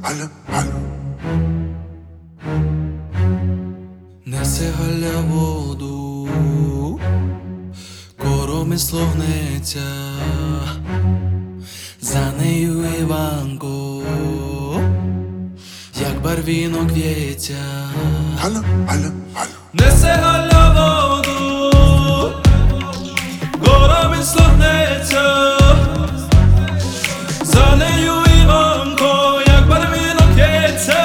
Галя, Галю. Несе Галя воду, коромисло гнеться, за нею Іванко, як барвінок в'ється. Галя, Галя, Галю. Несе Галя воду, коромисло гнеться, за нею Іванко, як барвінок в'ється.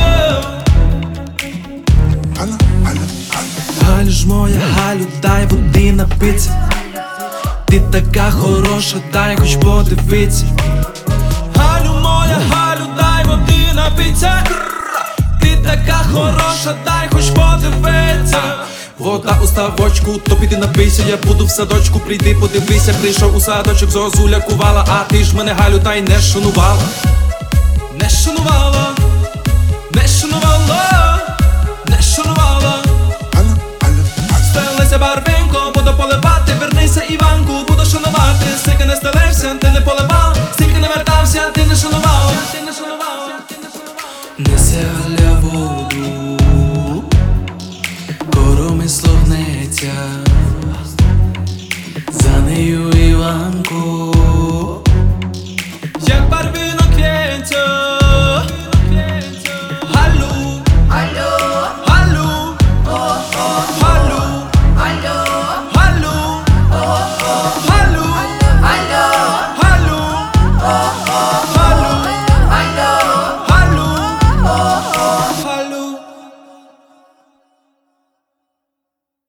Галя, Галя, Галю. Галю ж моя, Галю, дай води напиться. Ти така хороша, дай хоч подивиться. Галю моя, Галю, дай води напиться. Ти така хороша, дай хоч подивиться. Вода у ставочку, то піди напийся. Я буду в садочку, прийди подивися. Прийшов у садочок, зозуля кувала, а ти ж мене, Галю, та й не шанувала. Не шанувала, не шанувала, не шанувала. Галя, Галя, Галю. Стелися барвінко, буду поливати. Вернися, Іванку, буду шанувати. Сики не стелився, ти не поливав.